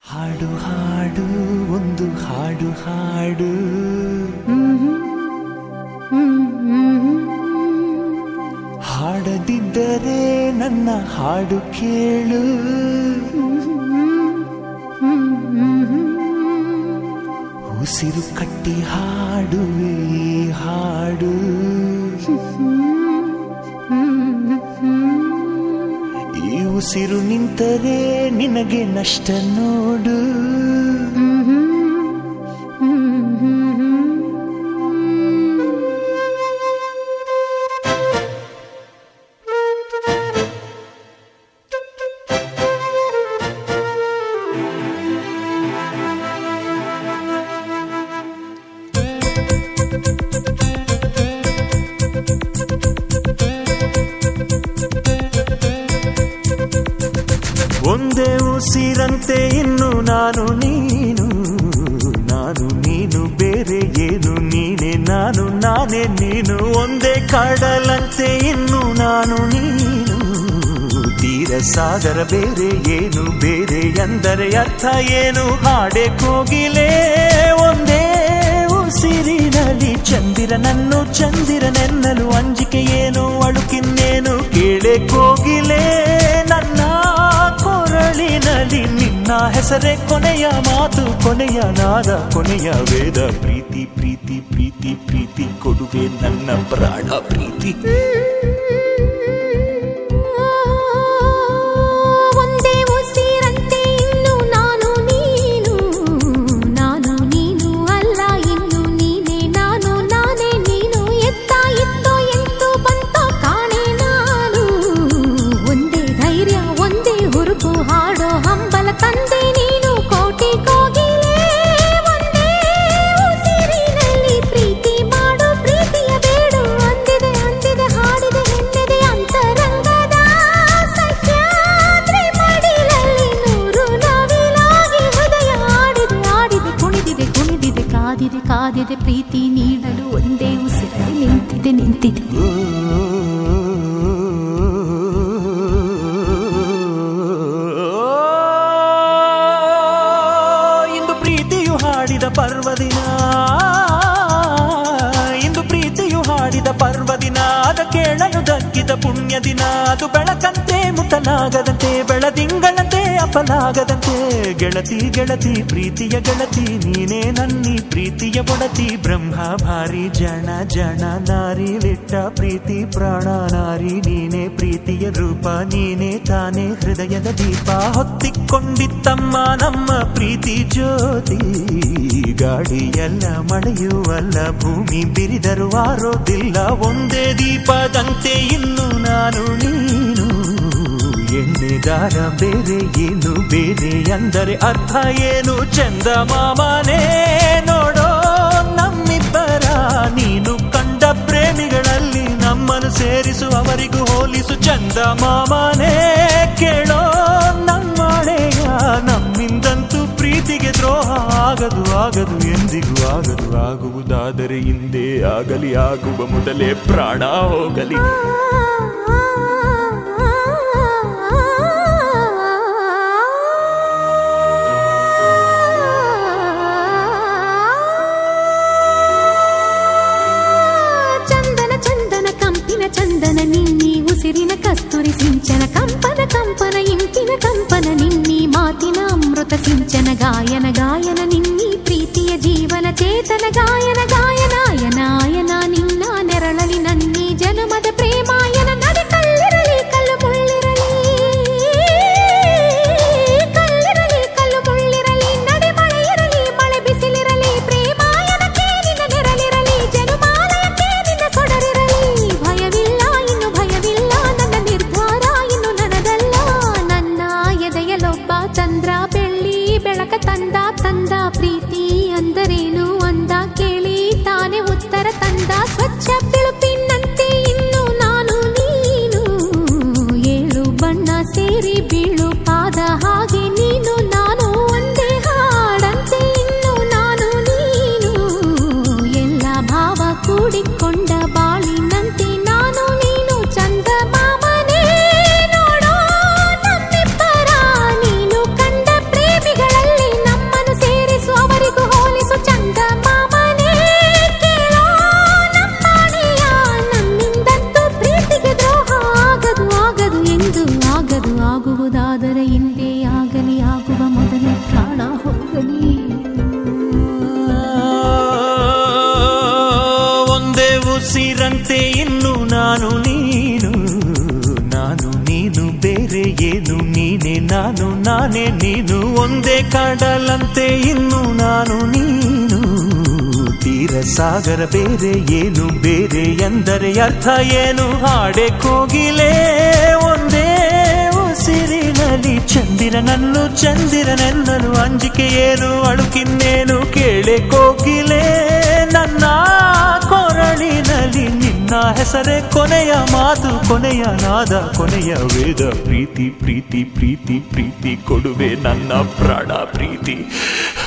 ಹಾಡು ಹಾಡು ಒಂದು ಹಾಡು ಹಾಡು ಹಾಡದಿದ್ದರೆ ನನ್ನ ಹಾಡು ಕೇಳು ಉಸಿರು ಕಟ್ಟಿ ಹಾಡುವೆ ಹಾಡು ಈ ಉಸಿರು ನಿಂತರೆ ನಿನಗೆ ನಷ್ಟ ನೋಡು ಒಂದೇ ಉಸಿರಂತೆ ಇನ್ನು ನಾನು ನೀನು ಬೇರೆ ಏನು ನೀನೆ ನಾನು ನಾನೇ ನೀನು ಒಂದೇ ಕಡಲಂತೆ ಇನ್ನು ನಾನು ನೀನು ತೀರ ಸಾಗರ ಬೇರೆ ಏನು ಬೇರೆ ಎಂದರೆ ಅರ್ಥ ಏನು ಹಾಡೆ ಕೋಗಿಲೆ ಒಂದೇ ಉಸಿರಿನಲ್ಲಿ ಚಂದಿರನನ್ನು ಚಂದಿರನೆನ್ನಲು ಅಂಜಿಕೆ ಏನು ಅಳುಕಿನ್ನೇನು ಕೇಳೆ ಕೋಗಿಲೆ ನನ್ನ ಕೊರಳಿನಲ್ಲಿ ನಿನ್ನ ಹೆಸರೇ ಕೊನೆಯ ಮಾತು ಕೊನೆಯ ನಾದ ಕೊನೆಯ ವೇದ ಪ್ರೀತಿ ಪ್ರೀತಿ ಪ್ರೀತಿ ಪ್ರೀತಿ ಕೊಡುವೆ ನನ್ನ ಪ್ರಾಣ ಪ್ರೀತಿ ಒಂದೇ ಉಸಿರಂತೆ ಇನ್ನು ನಾನು ನೀನು ಅಲ್ಲ ಇನ್ನು ನೀನೆ ನಾನು ನಾನೇ ನೀನು ಎತ್ತ ಇತ್ತೋ ಎಂತೋ ಬಂತೋ ಕಾಣೆ ನಾನು ಒಂದೇ ಧೈರ್ಯ ಒಂದೇ ಹುರುಪು ಹಾಡೋ ಹಂಬಲ ತಂದೆ ನೀನು ಕೋಟಿ ಕೋಗಿಲೆ ಒಂದೇ ಉಸಿರಿನಲ್ಲಿ ಪ್ರೀತಿ ಮಾಡು ಪ್ರೀತಿಯ ಬೇಡು ಅಂದಿದೆ ಹಾಡಿದೆ ಹೆಣ್ಣೆದೆ ಅಂತರಂಗದ ಸಹ್ಯಾದ್ರಿ ಮಡಿಲಲ್ಲಿ ನೂರು ನವಿಲಾಗಿ ಹೃದಯ ಆಡಿದೆ ಕುಣಿದಿದೆ ಕಾದಿದೆ ಪ್ರೀತಿ ನೀಡಲು ಒಂದೇ ಉಸಿರಲ್ಲಿ ನಿಂತಿದೆ ಇಂದು ಪ್ರೀತಿಯು ಹಾಡಿದ ಪರ್ವದಿನ ಅದ ಕೇಳಲು ದಕ್ಕಿದ ಪುಣ್ಯ ದಿನ ಅದು ಬೆಳಕಂತೆ ಮುಟ್ಟಲಾಗದಂತೆ ಬೆಳದಿಂಗಳಂತೆ ಅಪಲಾಗದಂತೆ ಗೆಳತಿ ಪ್ರೀತಿಯ ಗೆಳತಿ ನೀನೇ ನನ್ನಿ ಪ್ರೀತಿಯ ಒಡತಿ ಬ್ರಹ್ಮ ಭಾರಿ ಜನ ನಾರಿ ಲಿಟ್ಟ ಪ್ರೀತಿ ಪ್ರಾಣ ನಾರಿ ನೀನೇ ಪ್ರೀತಿಯ ರೂಪ ನೀನೇ ತಾನೇ ಹೃದಯದ ದೀಪ ಹೊತ್ತಿಕೊಂಡಿತ್ತಮ್ಮ ನಮ್ಮ ಪ್ರೀತಿ ಜ್ಯೋತಿ ಗಾಳಿಯಲ್ಲ ಮಳೆಯೂ ಅಲ್ಲ ಭೂಮಿ ಬಿರಿದರೂ ಆರೋದಿಲ್ಲ ಒಂದೇ ದೀಪದಂತೆ ಇನ್ನು ನಾನು ನೀನು ಎಣ್ಣೆದಾರ ಬೇರೆ ಏನು ಬೇರೆ ಎಂದರೆ ಅರ್ಥ ಏನು ಚಂದ ಮಾಮನೇ ನೋಡೋ ನಮ್ಮಿಬ್ಬರ ನೀನು ಕಂಡ ಪ್ರೇಮಿಗಳಲ್ಲಿ ನಮ್ಮನ್ನು ಸೇರಿಸು ಅವರಿಗೂ ಹೋಲಿಸು ಚಂದ ಮಾಮನೇ ಕೇಳೋ ನಮ್ಮಳೆಯ ನಮ್ಮಿಂದಂತೂ ಪ್ರೀತಿಗೆ ದ್ರೋಹ ಆಗದು ಎಂದಿಗೂ ಆಗದು ಆಗುವುದಾದರೆ ಹಿಂದೆ ಆಗಲಿ ಆಗುವ ಮೊದಲೇ ಪ್ರಾಣ ಹೋಗಲಿ ಚಂದನ ನಿನ್ನಿ ಉಸಿರಿನ ಕಸ್ತೂರಿ ಸಿಂಚನ ಕಂಪನ ಇಂಪಿನ ಕಂಪನ ನಿನ್ನಿ ಮಾತಿನ ಅಮೃತ ಸಿಂಚನ ಗಾಯನ ನಿನ್ನಿ ಪ್ರೀತಿಯ ಜೀವನ ಚೇತನ ಗಾಯನ ಆಯನ ನಿನ್ನ ನೆರಳಲಿ ನನ್ನಿ ಜನುಮದ ಪ್ರೇಮಾಯನ ನಡೆ ಕಲ್ಲಿರಲಿ ಕಲ್ಲು ಮುಳ್ಳಿರಲಿ ನಡೆ ಮಳೆ ಇರಲಿ ಮಳೆ ಬಿಸಿಲಿರಲಿ ಪ್ರೇಮಾಯನಕ್ಕೆ ನಿನ್ನ ನೆರಳಿರಲಿ ಜನುಮಾಲಯಕ್ಕೆ ನಿನ್ನ ಸೊಡರಿರಲಿ ಭಯವಿಲ್ಲ ನನ್ನ ನಿರ್ಧಾರ ಇನ್ನು ನನದಲ್ಲ ನನ್ನ ಎದೆಯಲೊಬ್ಬ ಚಂದ್ರ ಬೆಳ್ಳಿ ಬೆಳಕ ತಂದ ಪ್ರೀತಿ ಅಂದರೇನು ಅಂದ ಕೇಳಿ ತಾನೇ ಉತ್ತರ ತಂದ ಸ್ವಚ್ಛ ಬಿಳುಪಿನಂತೆ ಇನ್ನು ನಾನು ನೀನು ಏಳು ಬಣ್ಣ ಸೇರಿ ಬೀಳು ಪಾದ ಹಾಗೆ ನೀನು ನಾನು ಒಂದೇ ಹಾಡಂತೆ ಇನ್ನು ನಾನು ನೀನು ಎಲ್ಲ ಭಾವ ಕೂಡಿಕೊಂಡ ಬಾಳಿನಂತೆ ನಾನು ನೀನು ಚಂದ ಮಾಮನೇ ನೋಡೋ ನಮ್ಮಿಬ್ಬರ ನೀನು ಕಂಡ ಪ್ರೇಮಿಗಳಲ್ಲಿ ನಾನೇ ನೀನು ಒಂದೇ ಕಾಡಲಂತೆ ಇನ್ನು ನಾನು ನೀನು ತೀರ ಸಾಗರ ಬೇರೆ ಏನು ಬೇರೆ ಎಂದರೆ ಅರ್ಥ ಏನು ಹಾಡೆ ಕೋಗಿಲೆ ಒಂದೇ ಉಸಿರಿನಲ್ಲಿ ಚಂದಿರನೆನ್ನಲು ಅಂಜಿಕೆ ಏನು ಅಳುಕಿನ್ನೇನು ಕೇಳೆ ಕೋಗಿಲೆ ನನ್ನ ಕೊರಳಿನಲ್ಲಿ ನಿನ್ನ ಹೆಸರೇ ಕೊನೆಯ ಮಾತು ಕೊನೆಯ ನಾದ ಕೊನೆಯ ವೇದ ಪ್ರೀತಿ ಪ್ರೀತಿ ಪ್ರೀತಿ ಪ್ರೀತಿ ಕೊಡುವೆ ನನ್ನ ಪ್ರಾಣ ಪ್ರೀತಿ